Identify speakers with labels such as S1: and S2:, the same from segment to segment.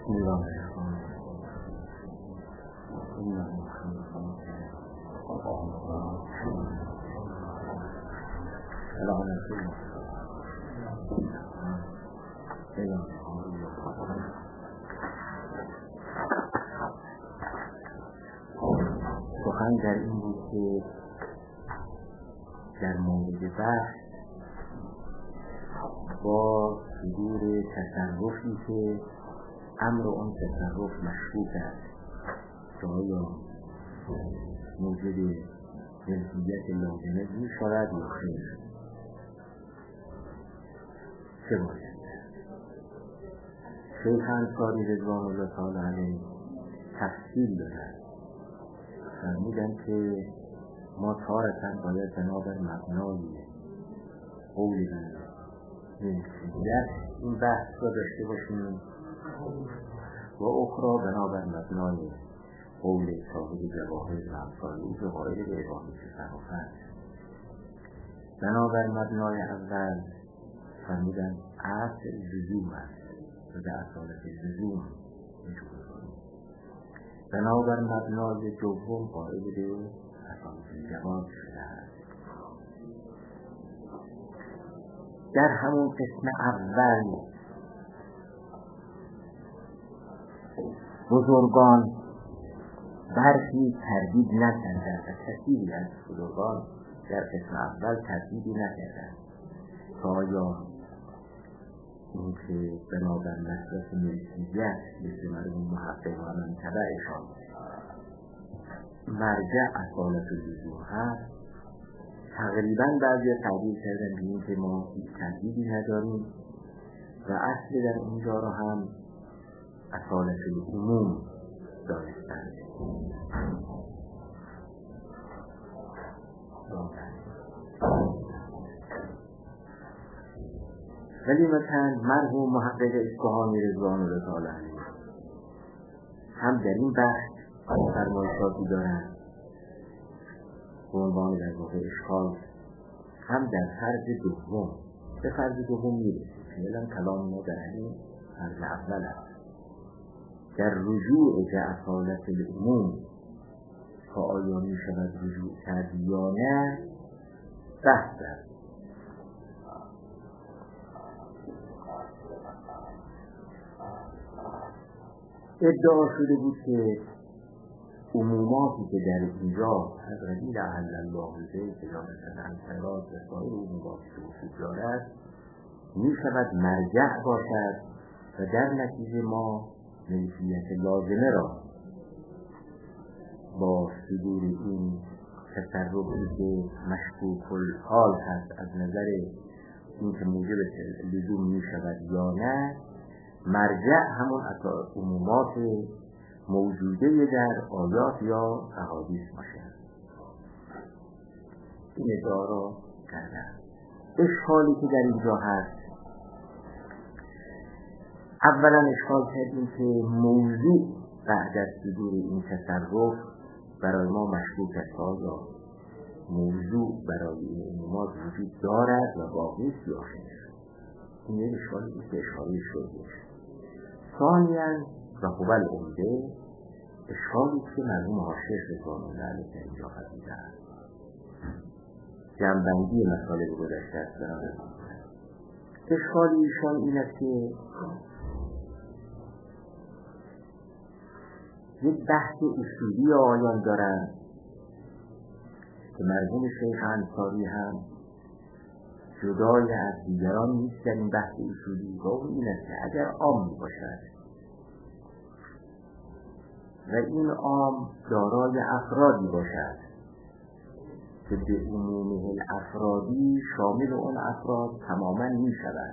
S1: سخن در این بود که در مورد بحث با صدور تصرفی که امر اون تصرف مشکوک است که آیا موجب ملکیت لازمه می شود یا خیر، چه باید؟ شیخ انصاری رضوان الله تعالی علیه تفصیل دارد، فرمودند که ما تارتاً باید بنابر مبنای قول ملکیت این بحث را داشته باشیم و اخرى بنابر مبنای قول صاحب جواهر و امثال او که قائل به اباحه تصرف است. بنابر مبنای اول فرمودند اصل لزوم است و در اصالت لزوم بنابر مبنای دوم قائل به اصالت جواز شده است. در همون قسم اول بزرگان برخی تردید نکردند و کثیری از بزرگان در قسم اول تردیدی نکردند که آیا این که بنابر مصرف ملکیت مثل مرحوم محقق و من تبعشان مرجع اصالت لزوم هست، تقریبا بعضی تردید کردن به این که ما هیچ تردیدی نداریم و اصل در اینجا را هم اصالت العموم دانستند. ولی مثلا مرحوم محقق اصفهانی رضوان الله تعالی علیه هم در این بحث فرمایشاتی دارند به عنوان در واقع اشکال، هم در فرض دوم به فرض دوم میرسید. فعلا کلام ما در همین فرض اول است، در رجوع به اصالت العموم که آیا می شود رجوع کرد یا نه بحث است. ادعا شده بود که عموماتی که در اینجا از قبیل احل الله به تجارت انفراد و سایر عموماتی که وجود دارد می شود مرجع باشد و در نتیجه ما ملکیت لازمه را با صدور این تصرفی که مشکوک الحال هست از نظر این که موجب لزوم می شود یا نه، مرجع همون عمومات موجوده در آیات یا احادیث باشد. این ادعا را کردن. اشکالی که در اینجا هست، اولا اشکال کردیم که موضوع بعد از صدور این تصرف برای ما مشکوک است. آیا موضوع برای این عمومات وجود دارد و باقی است یا خیر؟ این یک اشکالی بود که اشکالی شده. ثانیاً و هو العمده اشکالی که مرحوم حاشیه رضوان الله علیه در اینجا فرمودند، جمع‌بندی مسائل گذشته است. اشکالی ایشان این است که یک بحث اصولی آیان دارند که مرحوم شیخ انصاری هم جدای از دیگران نیست در این بحث اصولی و اون این است که اگر عام باشد و این عام دارای افرادی باشد که به عمومه الافرادی شامل اون افراد تماما می شود،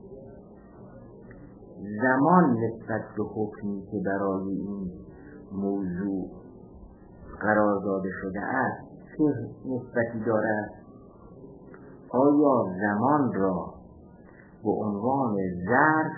S1: زمان نسبت به حکمی که برای این موضوع قرار داده شده است چه نسبتی دارد؟ آیا زمان را به عنوان ظرف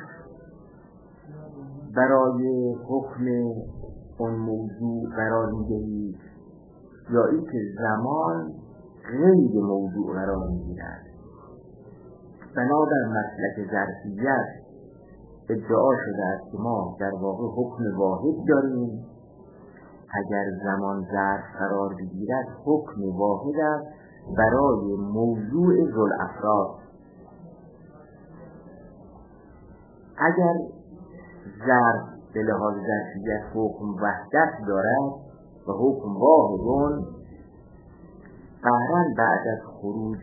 S1: برای حکم اون موضوع قرار می‌دهید یا اینکه زمان غیر موضوع قرار می‌گیرد؟ بنابر مسلک ظرفیت ادعا شده است که ما در واقع حکم واحد داریم. اگر زمان ظرف قرار بگیرد حکم واحد است برای موضوع ذوالافراد. اگر ظرف به لحاظ ظرفیت حکم وحدت دارد و حکم واحدون، قهرا بعد از خروج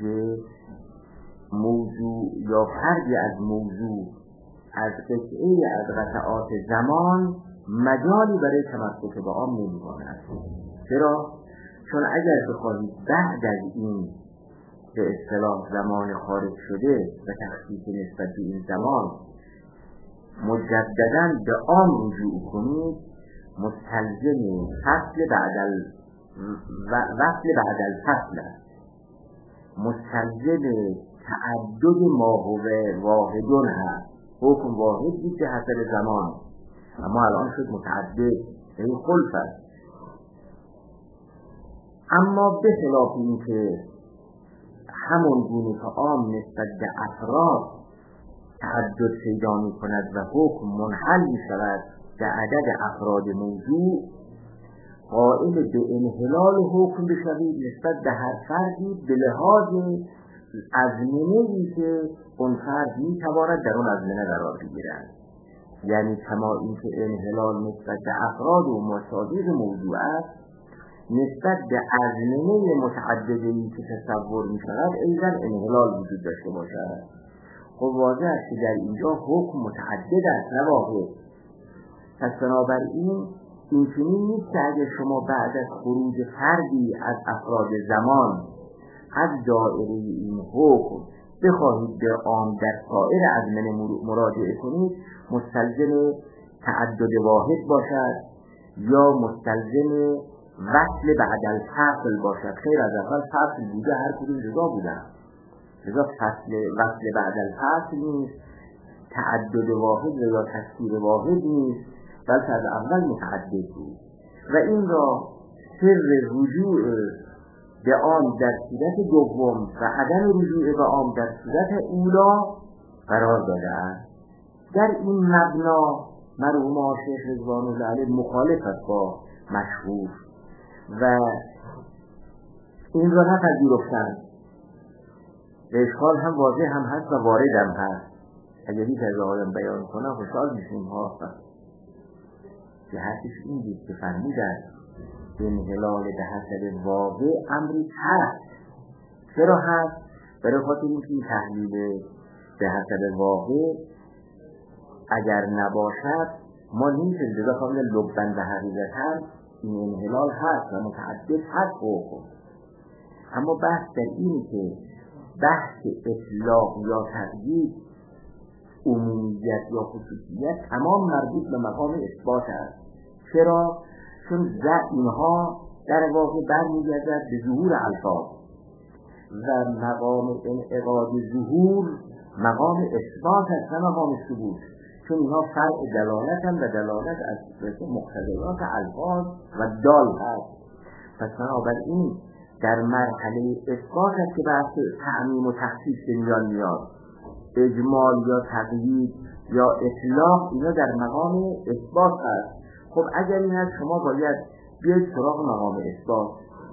S1: موضوع یا فردی از موضوع از قطعه از قطعات زمان مجالی برای تمسک به آن نمی‌ماند. چرا؟ چون اگر بخواهید بعد از این به اصطلاح زمان خارج شده و تخصیص نسبت به این زمان مجدداً به آن رجوع کنید، مستلزم فصل بعد الفصل است، مستلزم تعدد ما هو واحدون هست. حکم واحد بود به حسب زمان، اما الان شد متعدد، این خلف است. اما به خلاف این که همون گونه که عام نسبت به افراد تعدد پیدا می کند و حکم منحل می شود به عدد افراد موضوع، قائل به انحلال حکم بشوید نسبت به هر فردی به لحاظ ازمنه‌ای که اون فرد می تواند در اون ازمنه قرار بگیرد. یعنی کما این که انحلال نسبت به افراد و مصادیق موضوع است، نسبت به ازمنه متعددی که تصور می شود ایضا انحلال وجود داشته باشد. خب واضح است که در اینجا حکم متعدد است نه واحد. پس بنابراین این چنین نیست که اگر شما بعد از خروج فردی از افراد زمان از دایره این حکم بخواهید به آن در سایر ازمنه مراجعه کنید، مستلزم تعدد واحد باشد یا مستلزم وصل بعد الفصل باشد. خیر، از اول فصل بوده، هر کدوم جدا بودن، لذا وصل بعد الفصل نیست، تعدد واحد یا تکثیر واحد نیست، بلکه از اول متعدد بود. و این را سر رجوع به آن در صورت دوم و عدم رجوع به آن در صورت اولا قرار داده است. در این مبنا مرحوم شیخ رضوان الله علیه مخالف است با مشهور و این را نپذیرفتند. به اشکال هم واضح هم هست و وارد هم هست. اگر هیچ از آقایان بیان کنم خوشحال میشیم ها. که حرفش این بود که فرمودن انحلال به حسب واقع امری هست. چرا هست؟ برای خاطر اینکه این تحلیل به حسب واقع اگر نباشد ما نمیشه جدا کامل لبن و حقیقتا این انحلال هست و متعدد هست حکم. اما بحث در اینه که بحث اطلاق یا تقیید، عمومیت یا خصوصیت تمام مربوط به مقام اثبات است. چرا؟ چون اینها در واقع برمیگردد به ظهور الفاظ و مقام انعقاد ظهور مقام اثبات است نه مقام ثبوت، چون اینها فرع دلالت هم و دلالت از مقتضیات الفاظ و دال هست. پس بنابراین در مرحله اثبات است که بحث تعمیم و تخصیص میان میاد. اجمال یا تقیید یا اطلاق اینا در مقام اثبات است. خب اگر این هست شما باید بیاید سراغ مقام اثبات،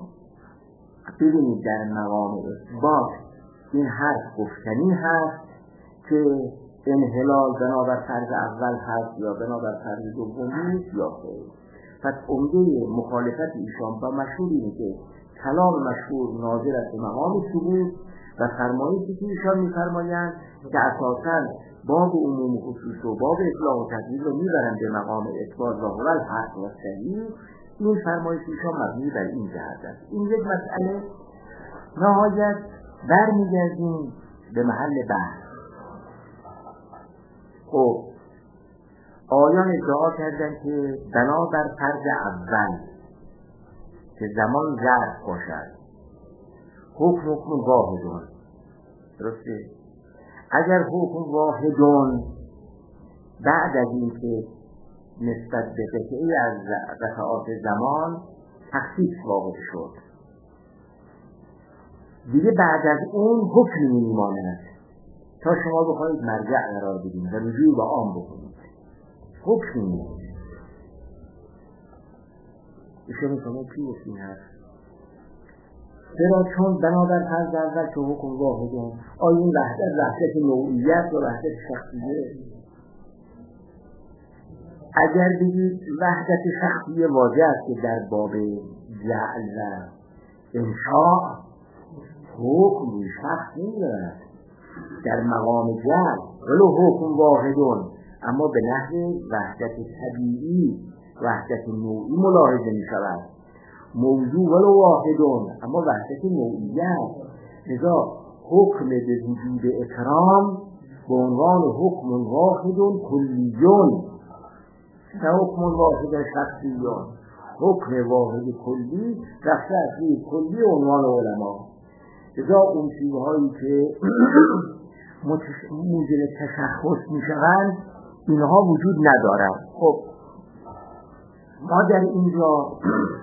S1: ببینید در مقام اثبات این حرف گفتنی هست که انحلال بنابر فرض اول هست یا بنابر فرض دوم نیست یا خیر. پس عمده مخالفت ایشان با مشهور اینه که کلام مشهور ناظر است به مقام ثبوت و فرمایشی که ایشان می‌فرمایند که اساساً باب عموم خصوص و باب اطلاق و تقیید رو می‌برند به مقام اثبات و هو الحق و صحیح. این فرمایش ایشان مبنی بر این جهت است. این یک مسئله. نهایت برمیگردیم به محل بحث. خب آیان ادعا کردند که بنابر فرض اول که زمان ظرف باشد حکم واحدون، درسته؟ اگر حکم واحدون بعد از این که نسبت به قطعی از قطعات زمان تخصیص واقع شد، دیگه بعد از اون حکمی میماند تا شما بخواید مرجع قرار بدین و رجوع به آن بکنید. حکمی نیست. ایشون شما کی گفتین هست؟ چرا؟ چون بنابر فرض اول که حکم واحده، آیا این وحدت نوعیت و وحدت شخصیه؟ اگر بگید وحدت شخصیه واضح است که در باب جعل و انشاء حکم روی شخص نمی‌دارد، در مقام جعل ولو حکم واحدون اما به نحو وحدت طبیعی وحدت نوعی ملاحظه می‌شود. موضوع ولو واحدون اما وحدت نوعیت، لذا حکم به وجود اکرام به عنوان حکم واحد کلیون، نه حکم واحد شخصیون، حکم واحد کلی رفته از روی کلی عنوان علما. لذا اون چیزهایی که موجب تشخص میشوند اینها وجود ندارند. خب ما در اینجا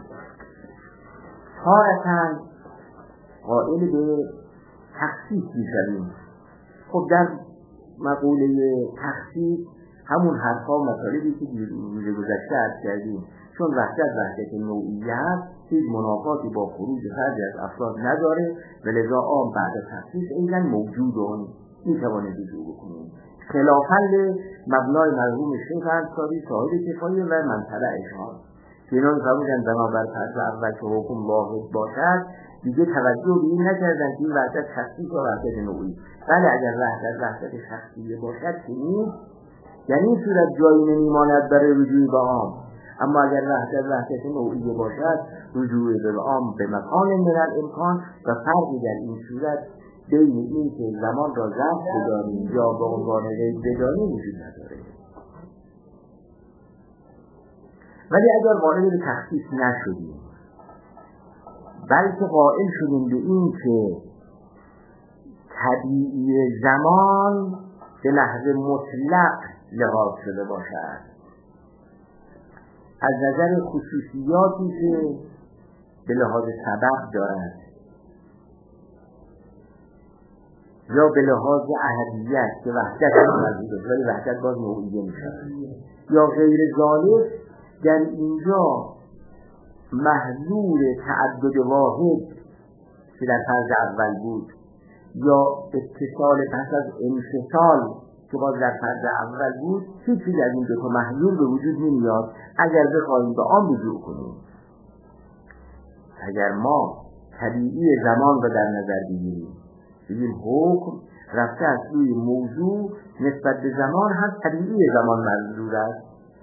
S1: تارتاً قائل به تخصیص میشویم. خب در مقوله تخصیص همون حرفا و مطالبی که روز گذشته عرض کردیم، چون وحدت نوعیت هیچ منافاتی با خروج فردی از افراد نداره و لذا آن بعد تخصیص ایضاً موجودون میتوانه رجوع بکنیم، خلافاً مبنای مرحوم شیخ انصاری صاحب کفایه و منطبعشان که اینا می‌فرمودن بنابر فرض اول که حکم واحد باشد دیگه توجه به این نکردن که این وحدت شخصی و وحدت نوعی. بله اگر وحدت شخصی باشد که نیست، یعنی این صورت جایی نمیماند برای رجوع به عام، اما اگر وحدت نوعی باشد رجوع به عام به مکان من الامکان و فرقی در این صورت بین این که زمان را ظرف بدانیم یا به عنوان غیب بدانیم وجود نداره. ولی اگر قائل به تخصیص نشدیم بلکه قائل شدیم به این که طبیعی زمان به نحو مطلق لحاظ شده باشد، از نظر خصوصیاتی که به لحاظ سبب دارد یا به لحاظ اهلیت که وحدت موجود ولی وحدت باز نوعیه میشود یا غیر ذالک، در اینجا محلول تعدد واحد که در فرض اول بود یا اتصال پس از انفصال که باز در فرض اول بود، هیچی از این دو تا محلول به وجود نمیاد اگر بخواهیم به آن رجوع کنیم. اگر ما طبیعی زمان را در نظر بگیریم، بگیم حکم رفته از روی موضوع نسبت به زمان هم طبیعی زمان منظور است،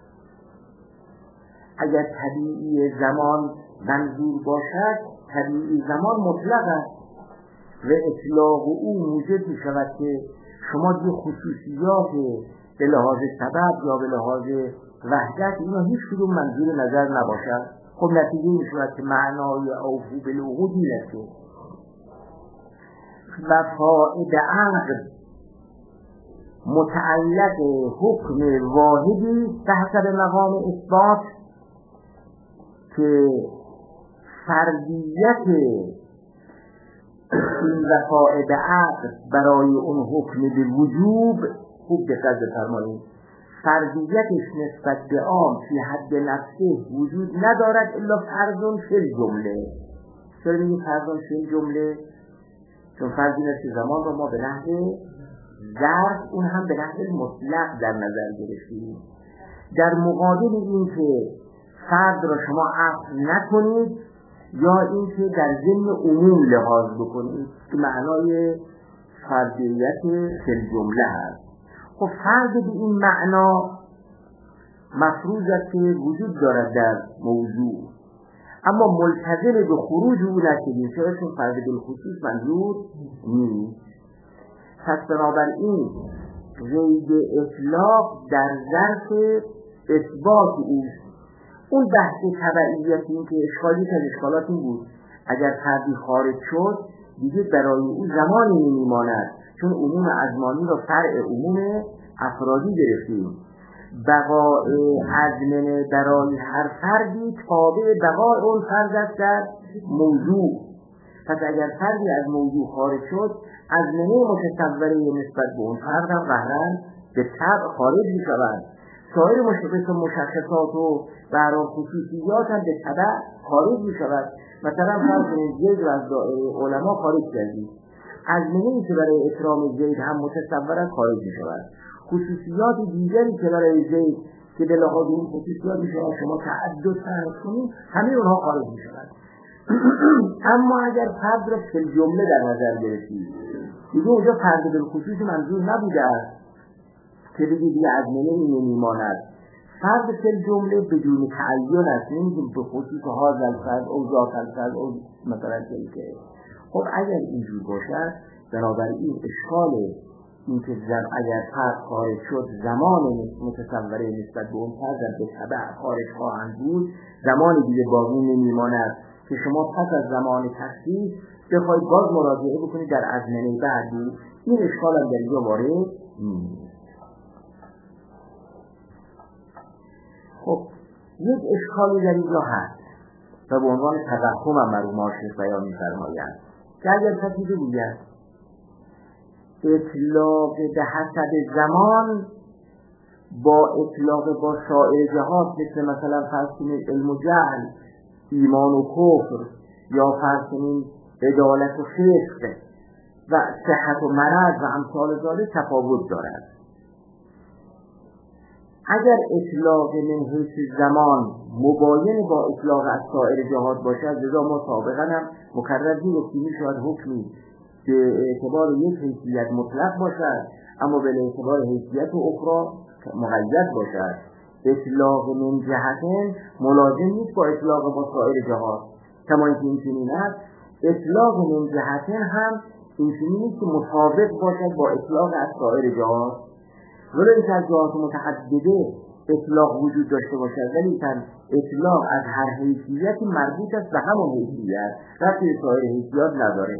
S1: اگر طبیعی زمان منظور باشد طبیعی زمان مطلق است و اطلاق او موجب می شود که شما دی خصوصیات به لحاظ سبب یا به لحاظ وحدت اینا هیچ کدوم منظور نظر نباشد. خب نتیجه می شود که معنای اوفو بالعقود این است که و فائد عقد متعلق حکم واحدی به حسب مقام اثبات که فردیت این وفائد عقد برای اون حکم به وجوب، خوب دقت بفرمایید، فردیتش نسبت به عام فی حد نفسه وجود ندارد الا فرض فی الجمله. چرا میگیم فرض فی الجمله؟ چون فردیت زمان رو ما به نحو ظرف اون هم به نحو مطلق در نظر گرفتیم، در مقابل این که فرد را شما عقل نکنید یا این که در ضمن عموم لحاظ بکنید که معنای فردیت فی الجمله هست. خب فرد به این معنا مفروض است که وجود دارد در موضوع، اما ملتزم به خروج او نشدیم چون فرد بالخصوص منظور نیست. پس بنابراین قید اطلاق در ظرف اثبات اوست. اون بحث تبعیت این که اشکالی از اشکالات این بود اگر فردی خارج شد دیگه برای او زمانی نمیماند، چون عموم ازمانی را فرع عموم افرادی گرفتیم. بقاء ازمنه برای هر فردی تابع بقاء اون فرد است در موضوع. پس اگر فردی از موضوع خارج شد ازمنه متصوره نسبت به اون فرد هم قهرن به طبع خارج می شود. سایر مشخصات و برای خصوصیات هم به تبع خارج می شود. مثلا فرض کنید زید رو از دایره علما خارج کردید، ازمینه‌ای که برای اکرام زید هم متصور خارج می شود. خصوصیات دیگری که برای زید که به لحاظ این خصوصیات شما تعدد فرض کنید، همه اونها خارج می شود. اما اگر فرد را فی الجمله در نظر گرفتید، دیگه اونجا فرد بالخصوص منظور نبوده است که بگید یه ازمینه‌ای نمیماند. فرد فی الجمله بدون تعین است، نمیگیم به خصوص هذا الفرد او ذات الفرد او مثلا که. خب اگر اینجور باشد، بنابراین اشکال این که اگر فرد خارج شد، زمان متصوره نسبت به اون فرد به تبع خارج خواهند بود، زمان دیگه باقی نمیماند که شما پس از زمان تخصیص بخواید باز مراجعه بکنید در ازمنه بعدی. این اشکال هم در اینجا وارد نیست. خب یک اشکالی در اینجا هست و به عنوان توهم هم مرحوم شیخ بیان می‌فرمایند که اگر کسی بگوید اطلاق به حسب زمان با اطلاق با سایر جهات، مثلا فرض کنید علم و جهل، ایمان و کفر، یا فرض کنید عدالت و فسق و صحت و مرض و امثال ذالک تفاوت دارد. اگر اطلاق من حیث زمان مباین با اطلاق از سایر جهات باشد، لذا ما سابقا هم مکرر گفتیم میشود حکمی به اعتبار یک حیثیت مطلق باشد اما به اعتبار حیثیت اخرى مقید باشد. اطلاق من جهتین ملازم نیست با اطلاق با سایر جهات، کما اینکه این چنین است اطلاق من جهتین هم این چنین نیست که مطابق باشد با اطلاق از سایر جهات. ولی اینکه از جهات متعدده اطلاق وجود داشته باشد، ولی این اطلاق از هر حیثیت مربوط است به همون حیثیت، رفتی سایر حیثیات نداره.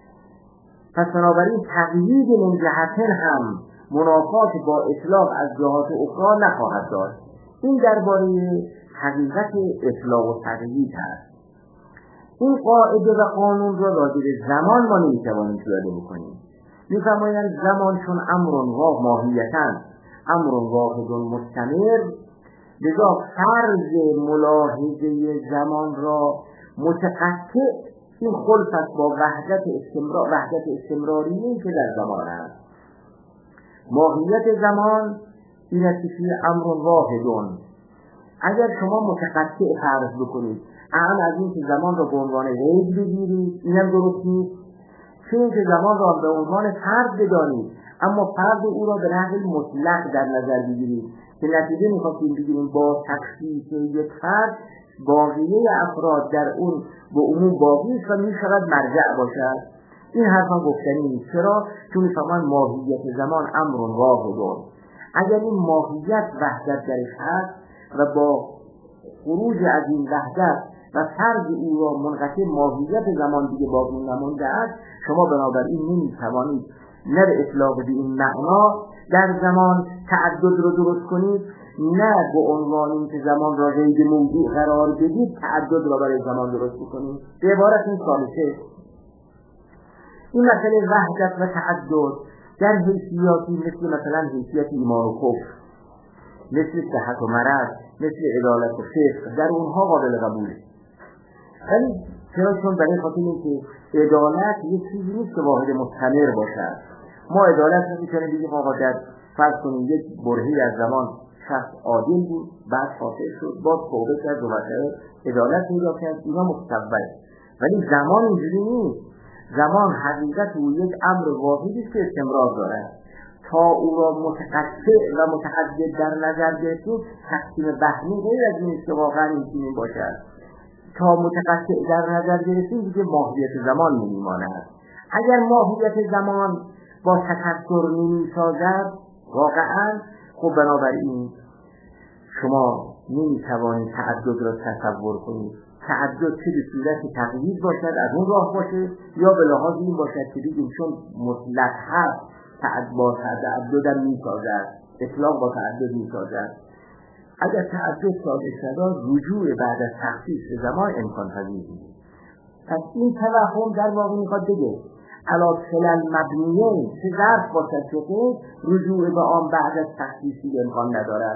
S1: پس بنابراین تقیید من جهتین هم منافات با اطلاق از جهات اخرى نخواهد داشت. این درباره حقیقت اطلاق و تقیید هست. این قاعده و قانون را راجع به زمان ما نمیتوانیم پیاده بکنیم. می‌فرمایند زمان چون امر واحد ماهیتاً امر واحد مستمر، لذا فرض ملاحظه زمان را متقطع این خلف است با وحدت استمراریه که در زمان است. ماهیت زمان این است که امر واحد. اگر شما متقطع فرض بکنید از این که زمان را به عنوان غیب بگیرید، اینم درست نیست. چون که زمان را به عنوان فرد بدانید اما فرد او را به نحو مطلق در نظر بگیرید که نتیجه می‌خواستیم بگیریم با تخصیص یک فرد باقیه افراد در اون به عموم باقی است و می‌شود مرجع باشد. این حرفا گفتنی نیست. چرا؟ چون می‌فهمن ماهیت زمان امر واحد. اگر این ماهیت وحدت درش هست و با خروج از این وحدت و فرض او را منقطع ماهیت زمان دیگه باقی نمانده است، شما بنابراین نمی‌توانید نه به اطلاق به این معنا در زمان تعدد رو درست کنید، نه به عنوان این که زمان را غیر موضوع قرار بدید تعدد را برای زمان درست کنید. به عبارت این ثالثه، این مسئله وحدت و تعدد در حیثیاتی مثلا حیثیت ایمان و کفر، مثل صحت و مرض، مثل عدالت و فسق، در اونها قابل قبوله. ولی چون برای خاطر اینکه عدالت یک چیزی نیست که واحد مستمر باشد. ما عدالت رو می‌تونیم بگیم آقا در فرض کنیم یک برهه‌ای از زمان شخص عادل بود، بعد فاسد شد، باز توبه کرد و عدالت پیدا کرد، اینا مستقبل. ولی زمان اینجوری نیست. زمان حقیقت او یک امر واحدی است که استمرار دارد. تا او را متقطع و متعدد در نظر گرفتیم، تقسیم بهمی غیر از این است که واقعا این باشد. تا متقطع در نظر گرفتیم دیگه ماهیت زمان نمیماند. اگر ماهیت زمان با تکثر نمیسازد واقعا، خب بنابراین شما نمیتوانید تعدد را تصور کنید. تعدد چه به صورت تقیید باشد از اون راه باشه، یا به لحاظ این باشد که بگیم چون مطلق هست با تعدد هم میسازد، اطلاق با تعدد میسازد. اگر تعدد صادق شد رجوع بعد از تخصیص زمان امکان پذیر نیست. پس این توهم در واقع میخواد بگه علا خلال مبنیه چه ظرف باشد که رجوع به آن بعد از تخصیصی امکان ندارد.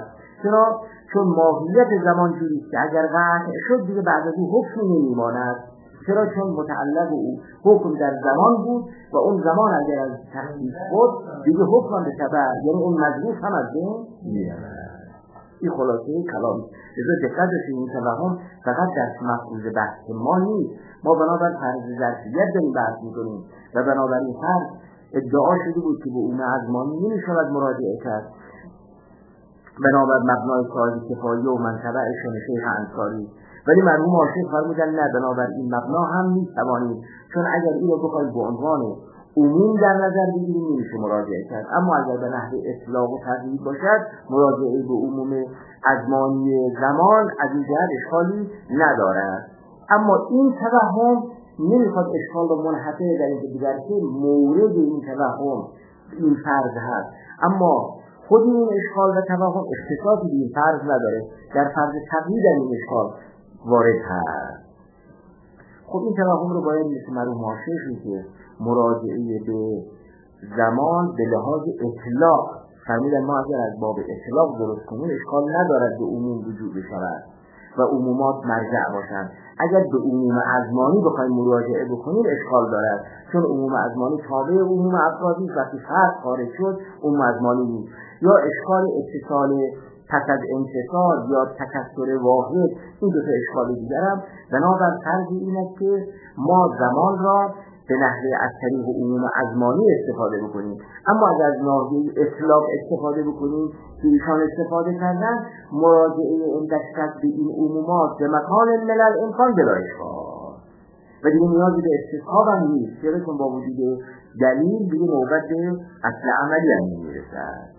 S1: چرا؟ چون ماهیت زمان جوریست که اگر قطع شد دیگه بعد از او حکمی نمیماند. چرا؟ چون متعلق او حکم در زمان بود و اون زمان اگر از تخصیص بود دیگه حکم به تبع، یعنی اون مجروح هم از بین میرود. این خلاصه کلام. لذا دقت داشتیم این توهم فقط در مفروض بحث ما نیست. ما بنابر فرض ظرفیت داریم بحث میکنیم و بنابراین فرض ادعا شده بود که به اون ازمانی نمیشود مراجعه کرد بنابر مبنای سازی کفایی و منطبعشون شیخ انصاری. ولی مرحوم عاشق فرمودن نه، بنابر این مبنا هم میتوانید، چون اگر این رو بخواید به عنوان عموم در نظر بگیریم نمیشه مراجعه کرد، اما اگر به نحو اطلاق و تقیید باشد مراجعه به عموم ازمانی زمان از این جهت اشکالی ندارد. اما این توهم نمیخواد اشکال رو منحصر در این دیگر که مورد این توهم این فرض هست، اما خود این اشکال و توهم اختصاصی به این فرض نداره، در فرض تقیید این اشکال وارد هست. خب این توهم رو باید مثل مرحوم عاشقی که مراجعه به زمان به لحاظ اطلاق فرمودن ما اگر از باب اطلاق درست کنیم اشکال ندارد به عموم وجود بشود و عمومات مرجع باشند. اگر به عموم ازمانی بخوایم مراجعه بکنیم اشکال دارد، چون عموم ازمانی تابع عموم افرادی وقتی فرد خارج شد عموم ازمانی نیست. یا اشکال اتصال پس از انتصال یا تکثر واحد، این دو تا اشکال دیگر هم بنابر فرض این است که ما زمان را به نحوه از طریق عموم ازمانی استفاده بکنیم، اما اگر از ناحیه اطلاق استفاده بکنیم که ایشان استفاده کردن مراجعه اندشتت به این عمومات به مکان ملل امکان بلا اشکال و دیگه نیازی به استصحاب هم نیست، چون با وجود دلیل دیگه نوبت به اصل عملی هم نمیرسد.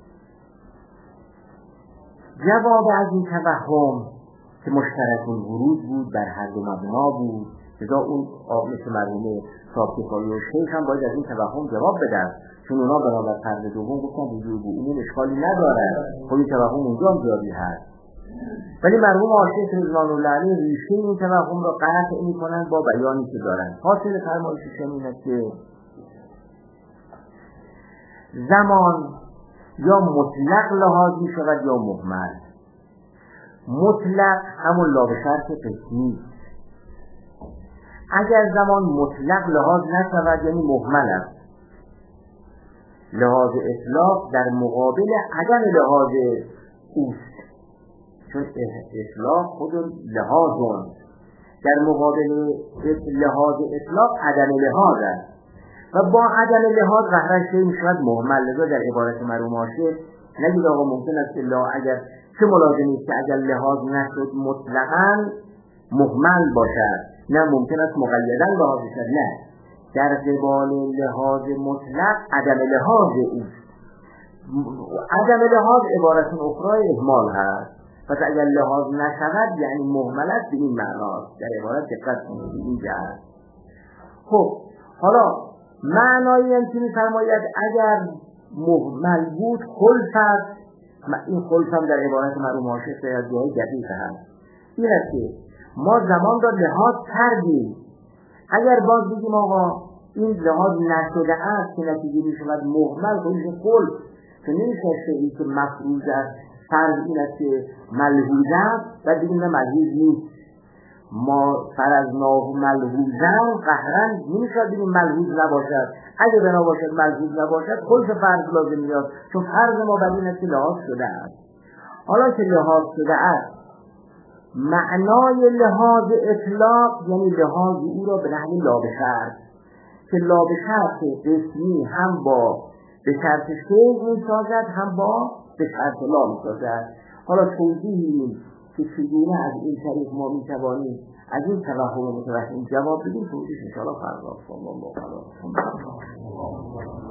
S1: جواب از این توهم که مشترک ورود بود بر هر دو مبنا بود، لذا اون مثل مرحوم صاحب‌کفایی و شیخ هم باید از این توهم جواب بدن، چون اونا بنابر فرض دوم گفتن وجود عموم اشکالی نداره. خب این توهم اونجا هم جاری هست، ولی مرحوم عاشق رضوان الله علیه ریشه این توهم را قطع می‌کنند با بیانی که دارند. حاصل فرمایششون اینه که زمان یا مطلق لحاظ می شود یا مهمل. مطلق همون لا به شرط قسمی. اگر زمان مطلق لحاظ نشود یعنی مهمل است، لحاظ اطلاق در مقابل عدم لحاظ اوست، چون اطلاق خود لحاظ در مقابل لحاظ اطلاق عدم لحاظ است و با عدم لحاظ قهرش می شود مهمل. لذا در عبارت مرحوم عاشق نگید آقا ممکن است که اگر چه ملازمی است که اگر لحاظ نشد مطلقاً مهمل باشد، نه ممکن است مقیداً لحاظ شد، نه در قبال لحاظ مطلق عدم لحاظ اوست. عدم لحاظ عبارت اخرى اهمال هست، پس اگر لحاظ نشود یعنی مهمل است به این معناست. در عبارت دقت کنید این جهت. خب حالا معنایی هم که می‌فرماید اگر مهمل بود خلف است، این خلف هم در عبارت مرحوم عاشق از جای دقیق هست. این است که ما زمان را لحاظ کردیم، اگر باز بگیم آقا این لحاظ نشده است که نتیجه می‌شود مهمل، خودش خلف که نمیشه شیئی که مفروض است فرض این است که ملحوظ است و دیگه نه ملحوظ نیست. ما فرضناه ملحوظا قهرا نمیشد بگیم ملحوظ نباشد، اگه بنا باشد ملحوظ نباشد خلف فرض لازم میاد، چون فرض ما بر این است که لحاظ شده است. حالا که لحاظ شده است معنای لحاظ اطلاق یعنی لحاظ او را به نحو لا به شرط، که لا به شرط قسمی هم با به شرط شیء میسازد هم با به شرط لا میسازد. حالا توضیحی که چگونه از این طریق ما میتوانیم از این توهم متوهم جواب بدیم توضیح انشاءالله فردا صلی الله علیه و سلم.